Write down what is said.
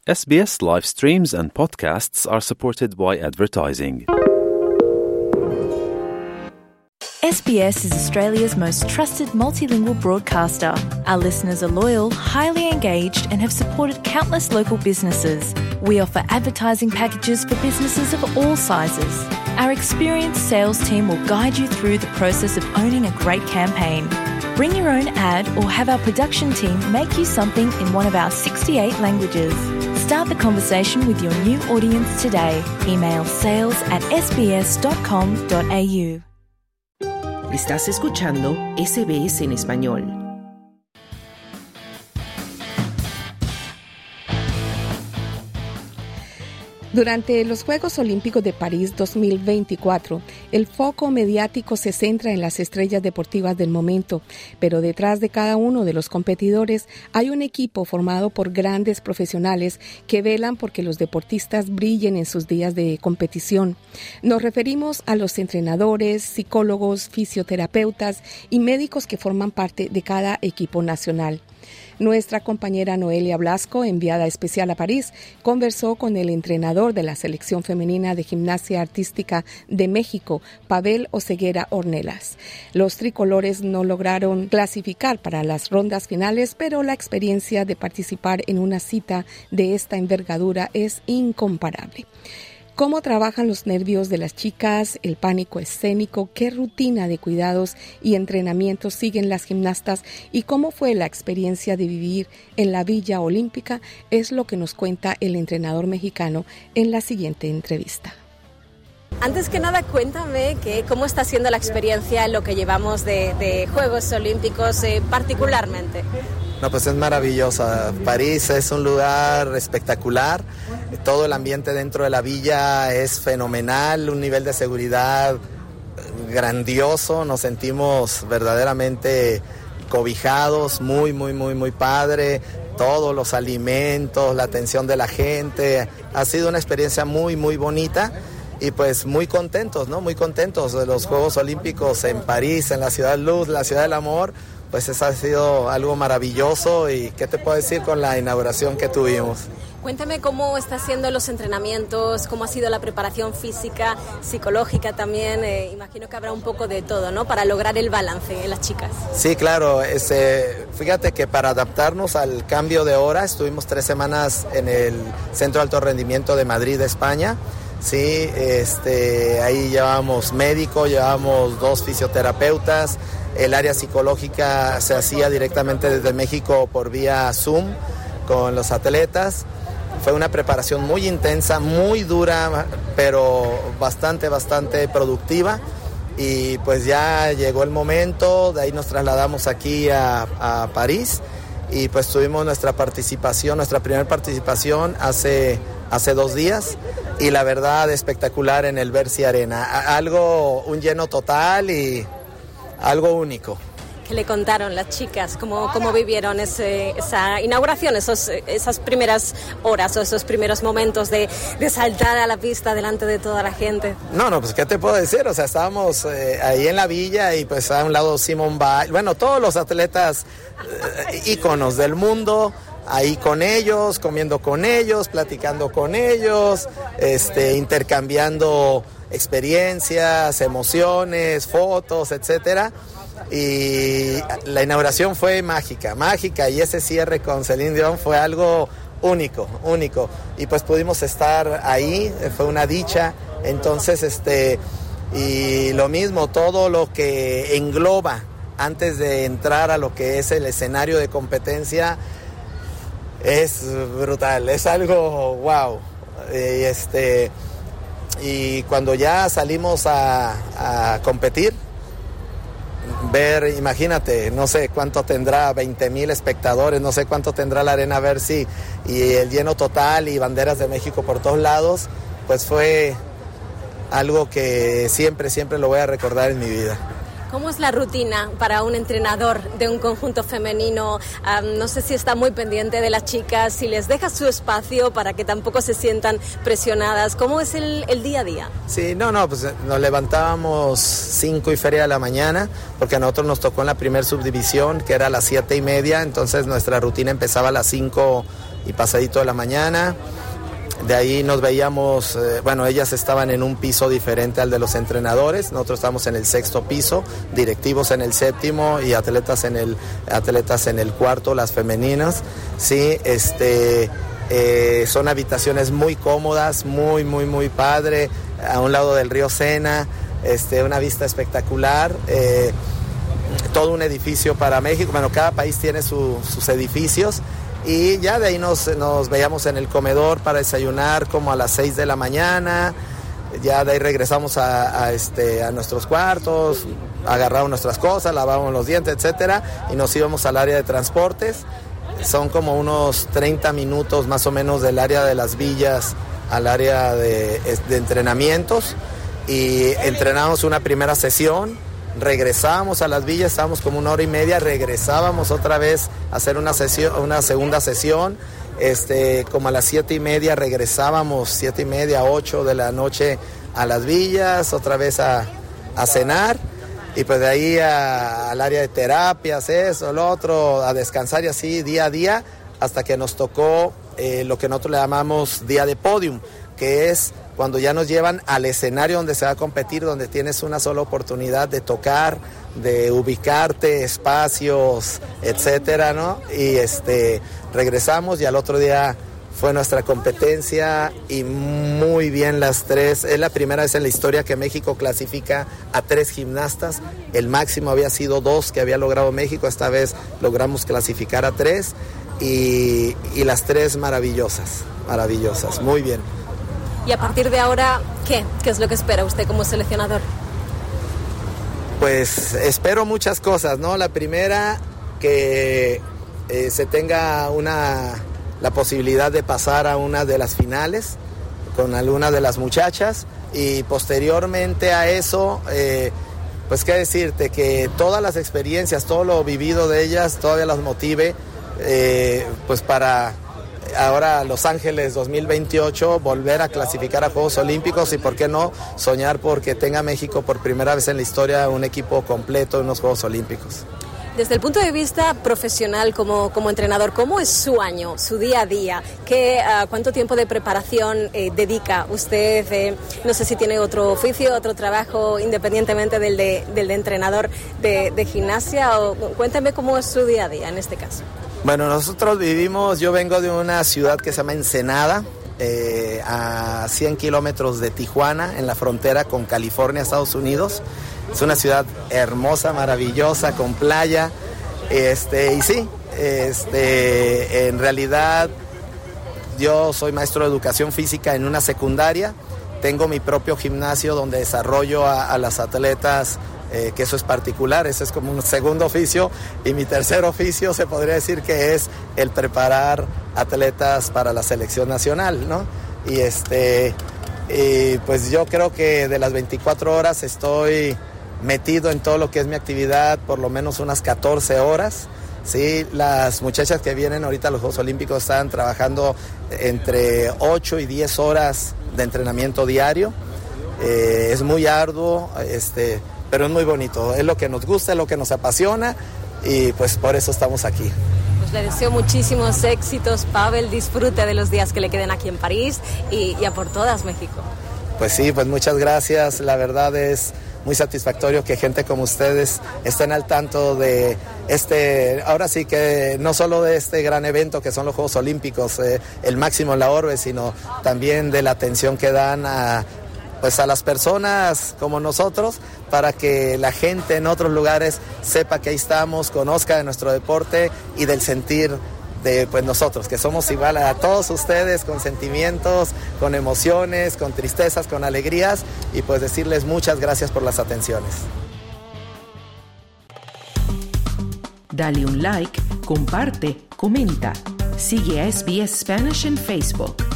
SBS live streams and podcasts are supported by advertising. SBS is Australia's most trusted multilingual broadcaster. Our listeners are loyal, highly engaged, and have supported countless local businesses. We offer advertising packages for businesses of all sizes. Our experienced sales team will guide you through the process of owning a great campaign. Bring your own ad or have our production team make you something in one of our 68 languages. Start the conversation with your new audience today. Email sales@sbs.com.au. Estás escuchando SBS en español. Durante los Juegos Olímpicos de París 2024, el foco mediático se centra en las estrellas deportivas del momento, pero detrás de cada uno de los competidores hay un equipo formado por grandes profesionales que velan porque los deportistas brillen en sus días de competición. Nos referimos a los entrenadores, psicólogos, fisioterapeutas y médicos que forman parte de cada equipo nacional. Nuestra compañera Noelia Blasco, enviada especial a París, conversó con el entrenador de la selección femenina de gimnasia artística de México, Pavel Oseguera Ornelas. Los tricolores no lograron clasificar para las rondas finales, pero la experiencia de participar en una cita de esta envergadura es incomparable. ¿Cómo trabajan los nervios de las chicas, el pánico escénico, qué rutina de cuidados y entrenamientos siguen las gimnastas y cómo fue la experiencia de vivir en la Villa Olímpica? Es lo que nos cuenta el entrenador mexicano en la siguiente entrevista. Antes que nada, cuéntame cómo está siendo la experiencia en lo que llevamos de Juegos Olímpicos particularmente. No, pues es maravillosa. París es un lugar espectacular. Todo el ambiente dentro de la villa es fenomenal, un nivel de seguridad grandioso. Nos sentimos verdaderamente cobijados, muy padre. Todos los alimentos, la atención de la gente. Ha sido una experiencia muy bonita. Y pues muy contentos, ¿no? Muy contentos de los Juegos Olímpicos en París, en la Ciudad Luz, la Ciudad del Amor. Pues eso ha sido algo maravilloso y ¿qué te puedo decir con la inauguración que tuvimos? Cuéntame cómo están siendo los entrenamientos, cómo ha sido la preparación física, psicológica también. Imagino que habrá un poco de todo, ¿no? Para lograr el balance en las chicas. Sí, claro. Fíjate que para adaptarnos al cambio de hora estuvimos 3 semanas en el Centro de Alto Rendimiento de Madrid, España. Sí, ahí llevábamos médico, llevábamos 2 fisioterapeutas. El área psicológica se hacía directamente desde México por vía Zoom con los atletas. Fue una preparación muy intensa, muy dura, pero bastante productiva. Y pues ya llegó el momento, de ahí nos trasladamos aquí a París y pues tuvimos nuestra primera participación hace 2 días y la verdad espectacular en el Bercy Arena. Un lleno total y algo único. ¿Qué le contaron las chicas? ¿Cómo vivieron esa inauguración, esas primeras horas o esos primeros momentos de saltar a la pista delante de toda la gente? No, pues ¿qué te puedo decir? O sea, estábamos ahí en la villa y pues a un lado Simone Biles, bueno, todos los atletas íconos del mundo, ahí con ellos, comiendo con ellos, platicando con ellos, intercambiando experiencias, emociones, fotos, etcétera. Y la inauguración fue mágica y ese cierre con Celine Dion fue algo único y pues pudimos estar ahí, fue una dicha. Entonces y lo mismo, todo lo que engloba antes de entrar a lo que es el escenario de competencia es brutal, es algo wow. Y cuando ya salimos a competir, imagínate, no sé cuánto tendrá, 20,000 espectadores, no sé cuánto tendrá la Arena Bercy y el lleno total y banderas de México por todos lados, pues fue algo que siempre lo voy a recordar en mi vida. ¿Cómo es la rutina para un entrenador de un conjunto femenino? No sé si está muy pendiente de las chicas, si les deja su espacio para que tampoco se sientan presionadas. ¿Cómo es el día a día? Sí, pues nos levantábamos 5 y feria de la mañana, porque a nosotros nos tocó en la primer subdivisión, que era a las 7:30, entonces nuestra rutina empezaba a las 5:30 y pasadito de la mañana. De ahí nos veíamos, ellas estaban en un piso diferente al de los entrenadores, nosotros estamos en el 6º piso, directivos en el 7º y atletas en el 4º, las femeninas. Sí, son habitaciones muy cómodas, muy, muy, muy padre, a un lado del río Sena, una vista espectacular. Todo un edificio para México, cada país tiene sus edificios. Y ya de ahí nos veíamos en el comedor para desayunar como a las 6 de la mañana. Ya de ahí regresamos a nuestros cuartos, agarramos nuestras cosas, lavamos los dientes, etcétera, y nos íbamos al área de transportes. Son como unos 30 minutos más o menos del área de las villas al área de entrenamientos, y entrenamos una primera sesión. Regresábamos a las villas, estábamos como 1 hora y media, regresábamos otra vez a hacer una segunda sesión, como a las 7:30 regresábamos, 7:30, 8 de la noche a las villas, otra vez a cenar, y pues de ahí al área de terapias, eso, lo otro, a descansar, y así día a día, hasta que nos tocó lo que nosotros le llamamos día de podium, que es cuando ya nos llevan al escenario donde se va a competir, donde tienes una sola oportunidad de tocar, de ubicarte, espacios, etcétera, ¿no? Y regresamos y al otro día fue nuestra competencia, y muy bien las 3. Es la primera vez en la historia que México clasifica a 3 gimnastas. El máximo había sido 2 que había logrado México. Esta vez logramos clasificar a 3 y las 3 maravillosas, muy bien. Y a partir de ahora, ¿qué es lo que espera usted como seleccionador? Pues espero muchas cosas, ¿no? La primera, que se tenga la posibilidad de pasar a una de las finales con alguna de las muchachas, y posteriormente a eso, pues qué decirte, que todas las experiencias, todo lo vivido de ellas todavía las motive, pues para ahora Los Ángeles 2028 volver a clasificar a Juegos Olímpicos, y por qué no soñar porque tenga México por primera vez en la historia un equipo completo en los Juegos Olímpicos. Desde el punto de vista profesional como entrenador, ¿cómo es su año, su día a día? ¿Cuánto tiempo de preparación dedica usted? No sé si tiene otro oficio, otro trabajo independientemente del de entrenador de gimnasia. Cuéntame cómo es su día a día en este caso. Bueno, yo vengo de una ciudad que se llama Ensenada, a 100 kilómetros de Tijuana, en la frontera con California, Estados Unidos. Es una ciudad hermosa, maravillosa, con playa, y sí, en realidad yo soy maestro de educación física en una secundaria, tengo mi propio gimnasio donde desarrollo a las atletas, que eso es particular, ese es como un segundo oficio, y mi tercer oficio se podría decir que es el preparar atletas para la selección nacional, ¿no? Y pues yo creo que de las 24 horas estoy metido en todo lo que es mi actividad, por lo menos unas 14 horas. Sí, las muchachas que vienen ahorita a los Juegos Olímpicos están trabajando entre 8 y 10 horas de entrenamiento diario. Es muy arduo, pero es muy bonito. Es lo que nos gusta, es lo que nos apasiona, y pues por eso estamos aquí. Pues le deseo muchísimos éxitos, Pavel. Disfrute de los días que le queden aquí en París y a por todas, México. Pues sí, pues muchas gracias. La verdad es muy satisfactorio que gente como ustedes estén al tanto de ahora sí que no solo de este gran evento que son los Juegos Olímpicos, el máximo en la orbe, sino también de la atención que dan a las personas como nosotros, para que la gente en otros lugares sepa que ahí estamos, conozca de nuestro deporte y del sentir de nosotros, que somos igual a todos ustedes, con sentimientos, con emociones, con tristezas, con alegrías, y pues decirles muchas gracias por las atenciones. Dale un like, comparte, comenta. Sigue a SBS Spanish en Facebook.